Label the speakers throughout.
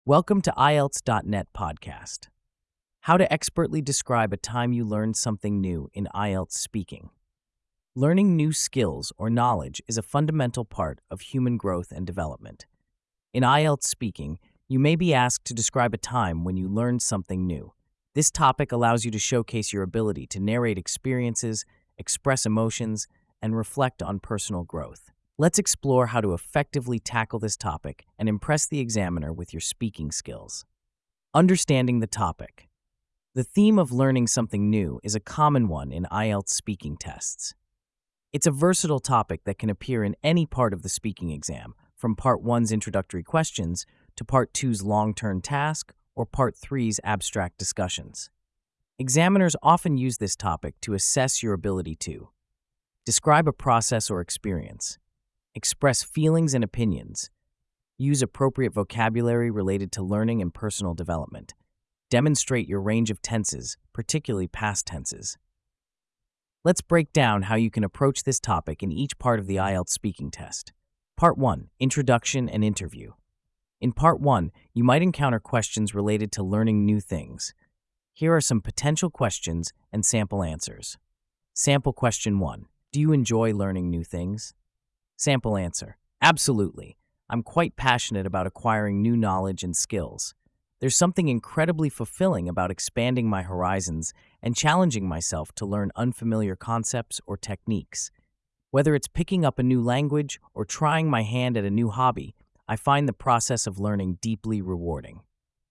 Speaker 1: Welcome to IELTS.net podcast. How to expertly describe a time you learned something new in IELTS speaking. Learning new skills or knowledge is a fundamental part of human growth and development. In IELTS speaking, you may be asked to describe a time when you learned something new. This topic allows you to showcase your ability to narrate experiences, express emotions, and reflect on personal growth. Let's explore how to effectively tackle this topic and impress the examiner with your speaking skills. Understanding the topic. The theme of learning something new is a common one in IELTS speaking tests. It's a versatile topic that can appear in any part of the speaking exam, from Part 1's introductory questions to Part 2's long-term task or Part 3's abstract discussions. Examiners often use this topic to assess your ability to describe a process or experience, express feelings and opinions, use appropriate vocabulary related to learning and personal development, demonstrate your range of tenses, particularly past tenses. Let's break down how you can approach this topic in each part of the IELTS speaking test. Part 1, Introduction and Interview. In Part 1, you might encounter questions related to learning new things. Here are some potential questions and sample answers. Sample question 1. Do you enjoy learning new things? Sample answer. Absolutely. I'm quite passionate about acquiring new knowledge and skills. There's something incredibly fulfilling about expanding my horizons and challenging myself to learn unfamiliar concepts or techniques. Whether it's picking up a new language or trying my hand at a new hobby, I find the process of learning deeply rewarding.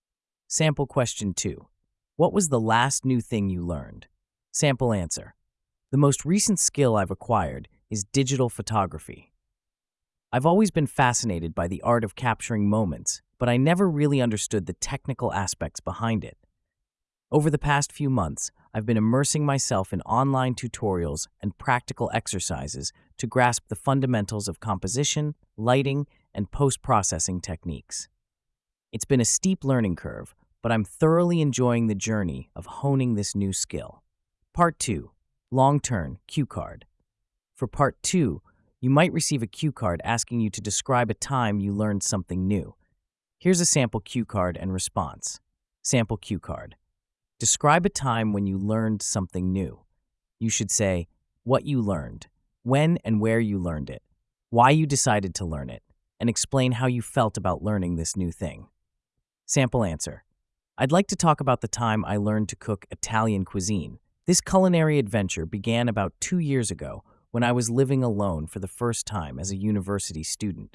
Speaker 1: Sample question 2. What was the last new thing you learned? Sample answer. The most recent skill I've acquired is digital photography. I've always been fascinated by the art of capturing moments, but I never really understood the technical aspects behind it. Over the past few months, I've been immersing myself in online tutorials and practical exercises to grasp the fundamentals of composition, lighting, and post-processing techniques. It's been a steep learning curve, but I'm thoroughly enjoying the journey of honing this new skill. Part 2, Long-Term Cue Card. For Part 2, you might receive a cue card asking you to describe a time you learned something new. Here's a sample cue card and response. Sample cue card. Describe a time when you learned something new. You should say what you learned, when and where you learned it, why you decided to learn it, and explain how you felt about learning this new thing. Sample answer. I'd like to talk about the time I learned to cook Italian cuisine. This culinary adventure began about 2 years ago when I was living alone for the first time as a university student.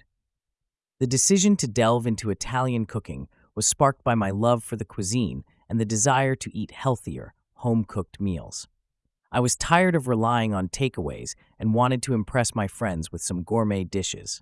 Speaker 1: The decision to delve into Italian cooking was sparked by my love for the cuisine and the desire to eat healthier, home-cooked meals. I was tired of relying on takeaways and wanted to impress my friends with some gourmet dishes.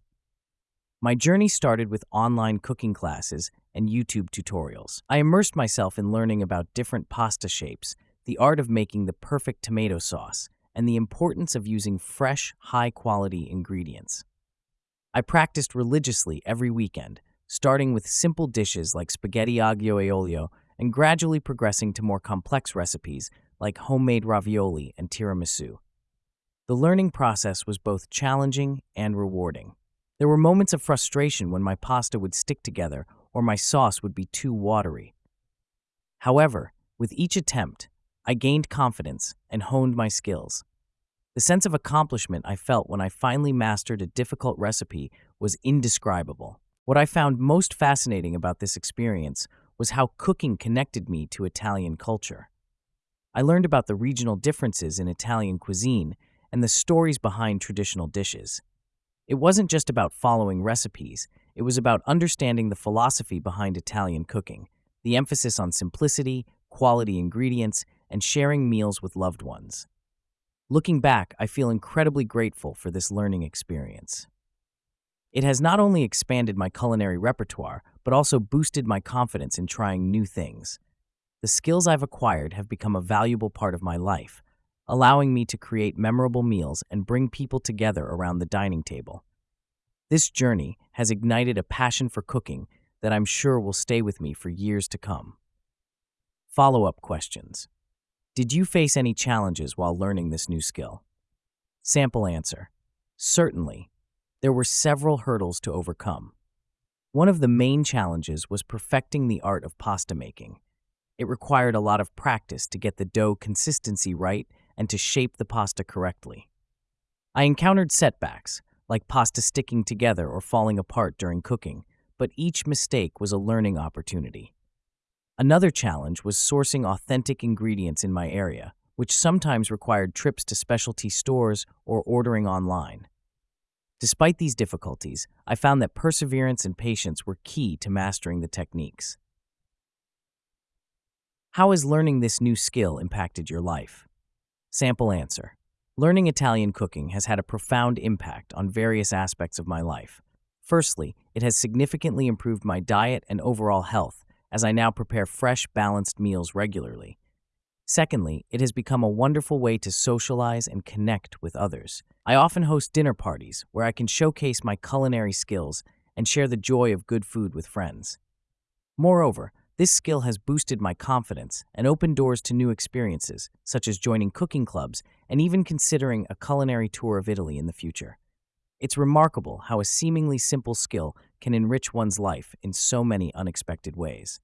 Speaker 1: My journey started with online cooking classes and YouTube tutorials. I immersed myself in learning about different pasta shapes, the art of making the perfect tomato sauce, and the importance of using fresh, high-quality ingredients. I practiced religiously every weekend, starting with simple dishes like spaghetti aglio e olio and gradually progressing to more complex recipes like homemade ravioli and tiramisu. The learning process was both challenging and rewarding. There were moments of frustration when my pasta would stick together or my sauce would be too watery. However, with each attempt, I gained confidence and honed my skills. The sense of accomplishment I felt when I finally mastered a difficult recipe was indescribable. What I found most fascinating about this experience was how cooking connected me to Italian culture. I learned about the regional differences in Italian cuisine and the stories behind traditional dishes. It wasn't just about following recipes, it was about understanding the philosophy behind Italian cooking, the emphasis on simplicity, quality ingredients, and sharing meals with loved ones. Looking back, I feel incredibly grateful for this learning experience. It has not only expanded my culinary repertoire, but also boosted my confidence in trying new things. The skills I've acquired have become a valuable part of my life, allowing me to create memorable meals and bring people together around the dining table. This journey has ignited a passion for cooking that I'm sure will stay with me for years to come. Follow-up questions. Did you face any challenges while learning this new skill? Sample answer. Certainly. There were several hurdles to overcome. One of the main challenges was perfecting the art of pasta making. It required a lot of practice to get the dough consistency right and to shape the pasta correctly. I encountered setbacks, like pasta sticking together or falling apart during cooking, but each mistake was a learning opportunity. Another challenge was sourcing authentic ingredients in my area, which sometimes required trips to specialty stores or ordering online. Despite these difficulties, I found that perseverance and patience were key to mastering the techniques. How has learning this new skill impacted your life? Sample answer. Learning Italian cooking has had a profound impact on various aspects of my life. Firstly, it has significantly improved my diet and overall health, as I now prepare fresh, balanced meals regularly. Secondly, it has become a wonderful way to socialize and connect with others. I often host dinner parties where I can showcase my culinary skills and share the joy of good food with friends. Moreover, this skill has boosted my confidence and opened doors to new experiences, such as joining cooking clubs and even considering a culinary tour of Italy in the future. It's remarkable how a seemingly simple skill can enrich one's life in so many unexpected ways.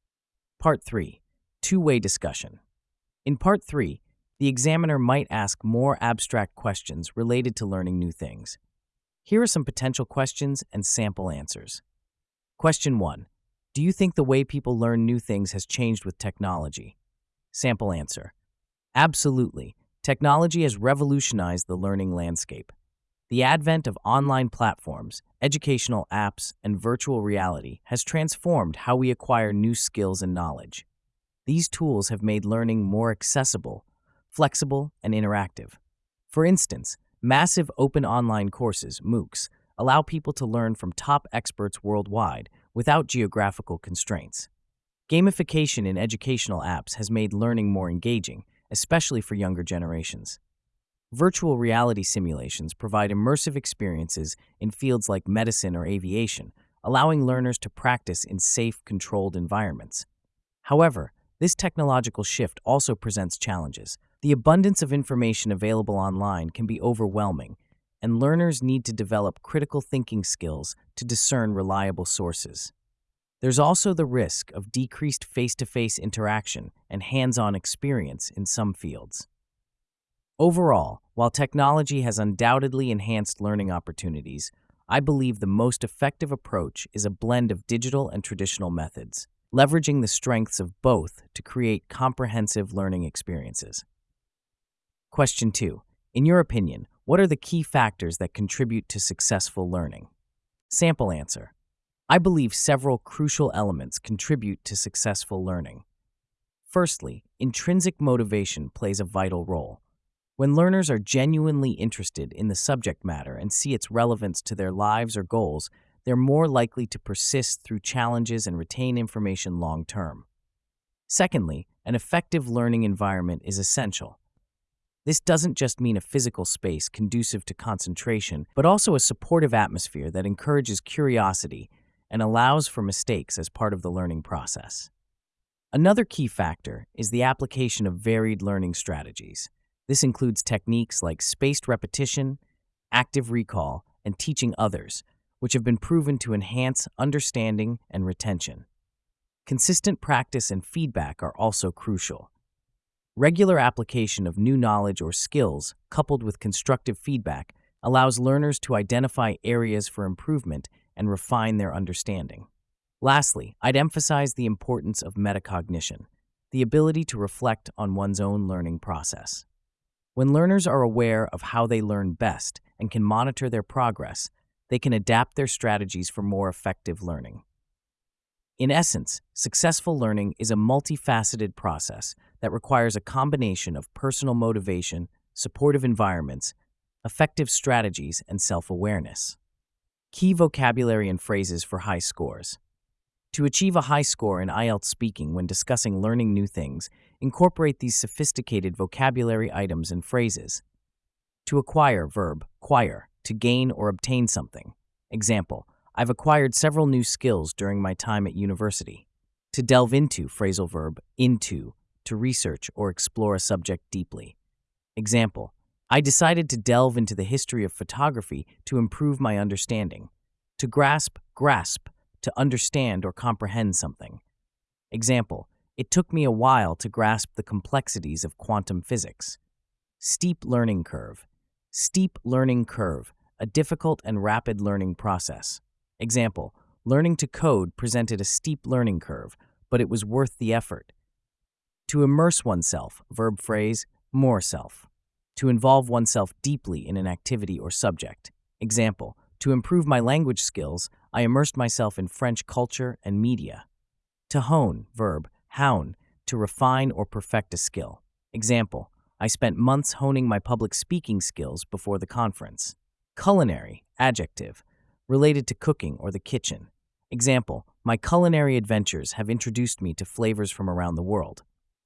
Speaker 1: Part 3. Two-way discussion. In Part 3, the examiner might ask more abstract questions related to learning new things. Here are some potential questions and sample answers. Question 1. Do you think the way people learn new things has changed with technology? Sample answer. Absolutely. Technology has revolutionized the learning landscape. The advent of online platforms, educational apps, and virtual reality has transformed how we acquire new skills and knowledge. These tools have made learning more accessible, flexible, and interactive. For instance, massive open online courses, MOOCs, allow people to learn from top experts worldwide without geographical constraints. Gamification in educational apps has made learning more engaging, especially for younger generations. Virtual reality simulations provide immersive experiences in fields like medicine or aviation, allowing learners to practice in safe, controlled environments. However, this technological shift also presents challenges. The abundance of information available online can be overwhelming, and learners need to develop critical thinking skills to discern reliable sources. There's also the risk of decreased face-to-face interaction and hands-on experience in some fields. Overall, while technology has undoubtedly enhanced learning opportunities, I believe the most effective approach is a blend of digital and traditional methods, leveraging the strengths of both to create comprehensive learning experiences. Question 2. In your opinion, what are the key factors that contribute to successful learning? Sample answer. I believe several crucial elements contribute to successful learning. Firstly, intrinsic motivation plays a vital role. When learners are genuinely interested in the subject matter and see its relevance to their lives or goals, they're more likely to persist through challenges and retain information long term. Secondly, an effective learning environment is essential. This doesn't just mean a physical space conducive to concentration, but also a supportive atmosphere that encourages curiosity and allows for mistakes as part of the learning process. Another key factor is the application of varied learning strategies. This includes techniques like spaced repetition, active recall, and teaching others, which have been proven to enhance understanding and retention. Consistent practice and feedback are also crucial. Regular application of new knowledge or skills, coupled with constructive feedback, allows learners to identify areas for improvement and refine their understanding. Lastly, I'd emphasize the importance of metacognition, the ability to reflect on one's own learning process. When learners are aware of how they learn best and can monitor their progress, they can adapt their strategies for more effective learning. In essence, successful learning is a multifaceted process that requires a combination of personal motivation, supportive environments, effective strategies, and self-awareness. Key vocabulary and phrases for high scores. To achieve a high score in IELTS speaking when discussing learning new things, incorporate these sophisticated vocabulary items and phrases. To acquire, verb, acquire, to gain or obtain something. Example, I've acquired several new skills during my time at university. To delve into, phrasal verb, into, to research or explore a subject deeply. Example, I decided to delve into the history of photography to improve my understanding. To grasp, grasp, to understand or comprehend something. Example, it took me a while to grasp the complexities of quantum physics. Steep learning curve. Steep learning curve, a difficult and rapid learning process. Example, learning to code presented a steep learning curve, but it was worth the effort. To immerse oneself, verb phrase, more self. To involve oneself deeply in an activity or subject. Example, to improve my language skills, I immersed myself in French culture and media. To hone, verb, houn, to refine or perfect a skill. Example, I spent months honing my public speaking skills before the conference. Culinary, adjective, related to cooking or the kitchen. Example, my culinary adventures have introduced me to flavors from around the world.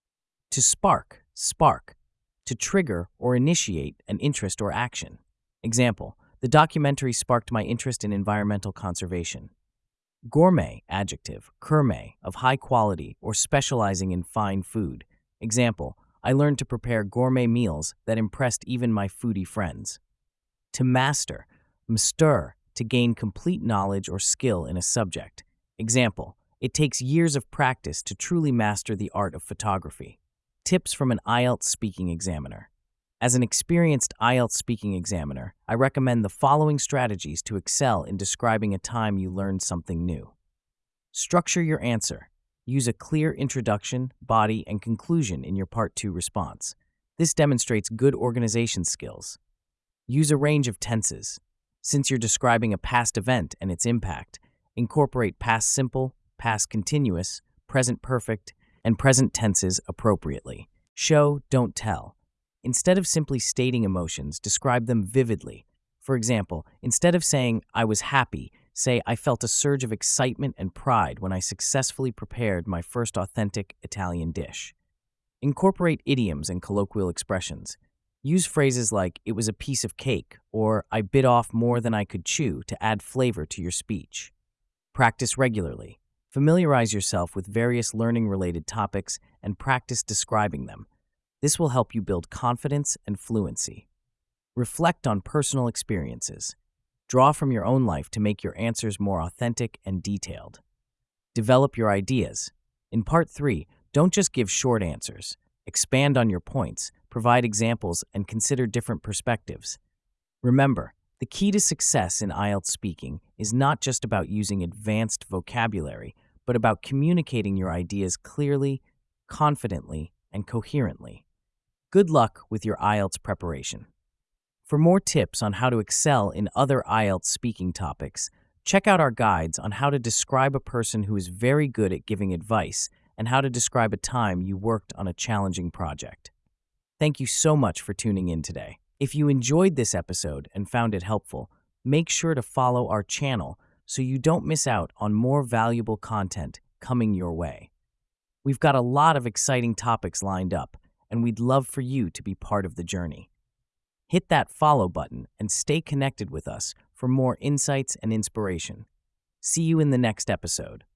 Speaker 1: To spark, spark, to trigger or initiate an interest or action. Example, the documentary sparked my interest in environmental conservation. Gourmet, adjective, gourmet, of high quality or specializing in fine food. Example, I learned to prepare gourmet meals that impressed even my foodie friends. To master, master, to gain complete knowledge or skill in a subject. Example, it takes years of practice to truly master the art of photography. Tips from an IELTS speaking examiner. As an experienced IELTS speaking examiner, I recommend the following strategies to excel in describing a time you learned something new. Structure your answer. Use a clear introduction, body, and conclusion in your Part 2 response. This demonstrates good organization skills. Use a range of tenses. Since you're describing a past event and its impact, incorporate past simple, past continuous, present perfect, and present tenses appropriately. Show, don't tell. Instead of simply stating emotions, describe them vividly. For example, instead of saying, I was happy, say, I felt a surge of excitement and pride when I successfully prepared my first authentic Italian dish. Incorporate idioms and colloquial expressions. Use phrases like, it was a piece of cake, or I bit off more than I could chew to add flavor to your speech. Practice regularly. Familiarize yourself with various learning-related topics and practice describing them. This will help you build confidence and fluency. Reflect on personal experiences. Draw from your own life to make your answers more authentic and detailed. Develop your ideas. In Part 3, don't just give short answers. Expand on your points, provide examples, and consider different perspectives. Remember, the key to success in IELTS speaking is not just about using advanced vocabulary, but about communicating your ideas clearly, confidently, and coherently. Good luck with your IELTS preparation. For more tips on how to excel in other IELTS speaking topics, check out our guides on how to describe a person who is very good at giving advice and how to describe a time you worked on a challenging project. Thank you so much for tuning in today. If you enjoyed this episode and found it helpful, make sure to follow our channel so you don't miss out on more valuable content coming your way. We've got a lot of exciting topics lined up, and we'd love for you to be part of the journey. Hit that follow button and stay connected with us for more insights and inspiration. See you in the next episode.